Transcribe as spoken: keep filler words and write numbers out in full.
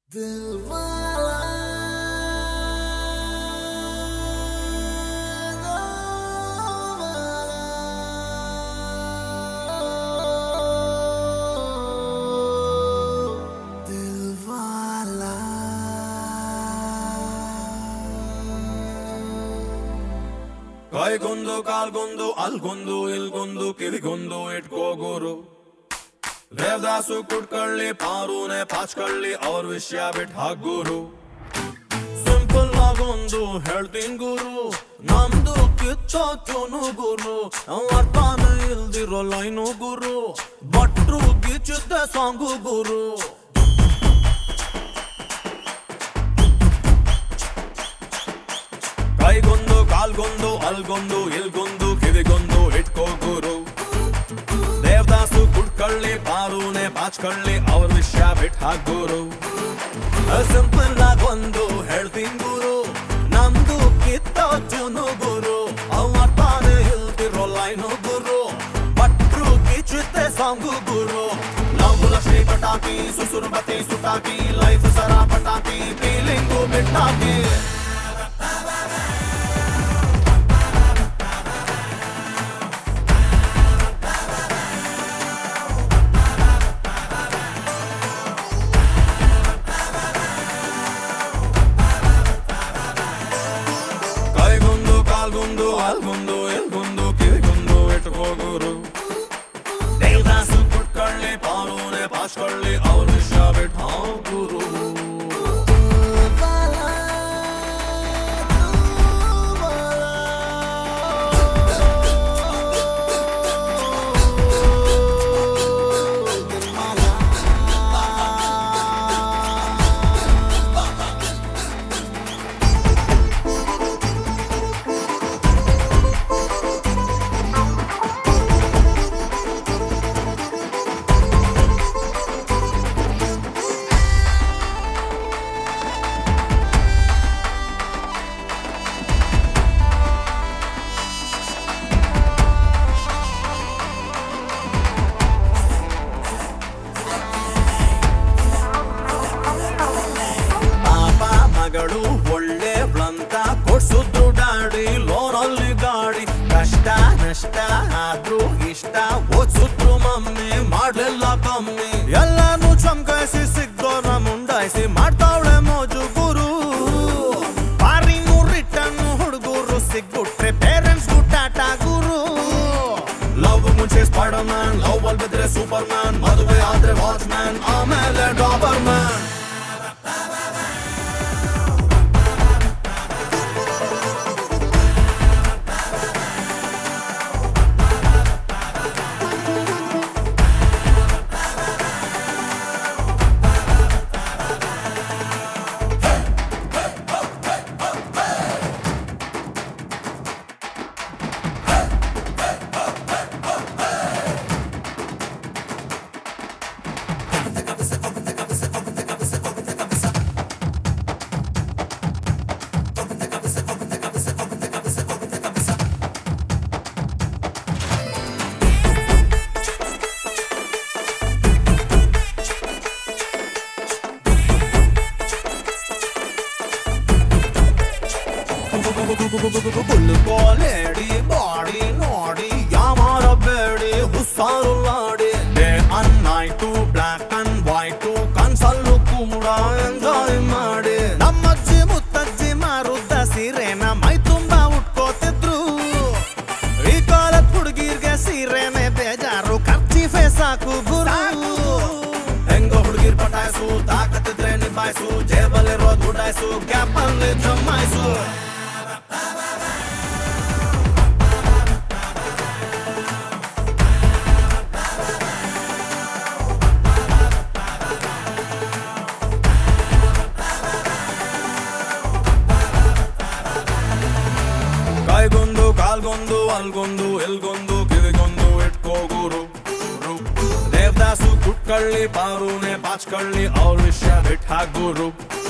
दिलवाला दिलवाला ಕೈಗೊಂದು ಕಾಲ್ಗೊಂದು ಅಲ್ಗೊಂದು ಇಲ್ಗೊಂದು ಕಿವಿಗೊಂದು ಇಟ್ಕೋಗೋರು ದೇವದಾಸು ಕುಟ್ಕಳ್ಳಿ ಪಾರೂನೆ ಪಾಚ್ಕಳ್ಳಿ ಅವ್ರ ವಿಷಯ ಬಿಟ್ಟು ಹಾಕೂರು ಸಿಂಪಲ್ ಆಗೊಂದು ಹೇಳ್ತೀನಿ ಗುರು ನಮ್ದು ಕಿಚ್ಚೋಚುನು ಗುರು ಅರ್ಥಾನ ಇಲ್ದಿರೋ ಲೈನು ಗುರು ಬಟ್ರು ಗಿಚ್ಚುತ್ತೆ ಸಾಂಗು ಗುರು ಕೈಗೊಂದು ಕಾಲ್ಗೊಂದು ಅಲ್ಗೊಂದು ಇಲ್ಗೊಂದು ಕಿವಿಗೊಂದು ಇಟ್ಕೋ ಗುರು ದೇವದಾಸು ಕುಟ್ಕಳ್ಳಿ ಪಾರೂನೆ ಪಾಚ್ಕಳ್ಳಿ ಅವ್ರ ವಿಷಯ ಬಿಟ್ಟು ಹಾಕೂರು ಸಿಂಪಲ್ ಆಗೊಂದು ಹೇಳ್ತೀನಿ ಗುರು ನಮ್ದು ಕಿತ್ತೋಚುನು ಗುರು ಅವತ್ತಾನೆ ಇಲ್ದಿರೋ ಲೈನು ಗುರು ಬಟ್ರು ಕಿಚ್ಚುತ್ತೆ ಸಾಂಗು ಗುರು ಲವ್ ಲಕ್ಷ್ಮಿ ಪಟಾಕಿ ಸುಸುರು ಬತ್ತಿ ಸುಟಾಕಿ ಲೈಫ್ ಸರ ಪಟಾಕಿ ಫೀಲಿಂಗು ಬಿಟ್ಟಾಕಿ ಕೈಗೊಂದು ಕಾಲ್ಗೊಂದು ಅಲ್ಗೊಂದು ಎಲ್ಗೊಂದು ಕಿವಿಗೊಂದು ಇಟ್ಕೋಗುರು ದೇವದಾಸು ಕುಟ್ಕಳ್ಳಿ ಪಾರೂನೆ ಪಾಚ್ಕಳ್ಳಿ ಅವ್ರ ವಿಷಯ ಬಿಟ್ಟು ಹಾಕೂರು ಮಗಳು ಒಳ್ಳೆ ವ್ರಂತ ಕೊಡ್ಸುದ್ರು ಡಾಡಿ ಲೋನಲ್ಲಿ ಗಾಡಿ ಕಷ್ಟ ನಷ್ಟ ಆದ್ರೂ ಇಷ್ಟ ಓದ್ಸುದ್ರು ಮಮ್ಮಿ ಮಾಡ್ಲಿಲ್ಲ ಕಮ್ಮಿ ಎಲ್ಲಾನು ಚಮಕಾಯಿಸಿ ಸಿಗ್ದೋರ್ನ ಮುಂಡಾಯಿಸಿ ಮಾಡ್ತಾವಳೆ ಮೋಜು ಗುರು ಪಾರಿನು ರಿಟರ್ನ್ ಹುಡುಗರು ಸಿಗ್ಬಿಟ್ರೆ ಪೇರೆಂಟ್ಸ್ ಟಾಟ ಗುರು ಲವ್ ಮುಂಚೆ ಸ್ಪೈಡರ್ ಮ್ಯಾನ್ ಲವ್ ಅಲ್ಲಿ ಬಿದ್ರೆ ಸೂಪರ್ ಮ್ಯಾನ್ ಮದುವೆ ಆದ್ರೆ ವಾಚ್ ಮ್ಯಾನ್ ಆಮೇಲೆ ಡಾಬರ್ ಮ್ಯಾನ್ ಲೇಡಿ ಬಾಡಿ ನೋಡಿ ಯಾವಾರ ಬೇಡಿ ಹುಸ್ಸಾರು ಲಾಡಿ day and night black and white ಕನ್ಸಲ್ಲು ಕೂಡ ಎಂಜಾಯ್ ಮಾಡಿ ನಮ್ಮಜ್ಜಿ ಮುತ್ತಜ್ಜಿ ಮಾರುದ್ದ ಸೀರೆನ ಮೈ ತುಂಬಾ ಉಟ್ಕೋತಿದ್ರು ಈ ಕಾಲದ ಹುಡುಗಿರ್ಗೆ ಸೀರೆನೆ ಬೇಜಾರು ಖರ್ಚಿಫೆ ಸಾಕು ಗುರು ಹೆಂಗೋ ಹುಡುಗಿರ್ ಪಟಾಯಿಸು ತಾಕತ್ತಿದ್ರೆ ನಿಭಾಯಿಸು ಜೇಬಲ್ಲಿರೋದು ಉಡಾಯಿಸು ಗ್ಯಾಪಲ್ಲಿ ಜಮಾಯಿಸು ಕೈಗೊಂದು ಕಾಲ್ಗೊಂದು ಅಲ್ಗೊಂದು ಎಲ್ಗೊಂದು ಕಿವಿಗೊಂದು ಇಟ್ಕೋಗುರು ದೇವದಾಸು ಕುಟ್ಕಳ್ಳಿ ಪಾರೂನೆ ಪಾಚ್ಕಳ್ಳಿ ಅವ್ರ ವಿಷಯ ಬಿಟ್ಟು ಹಾಕೂರು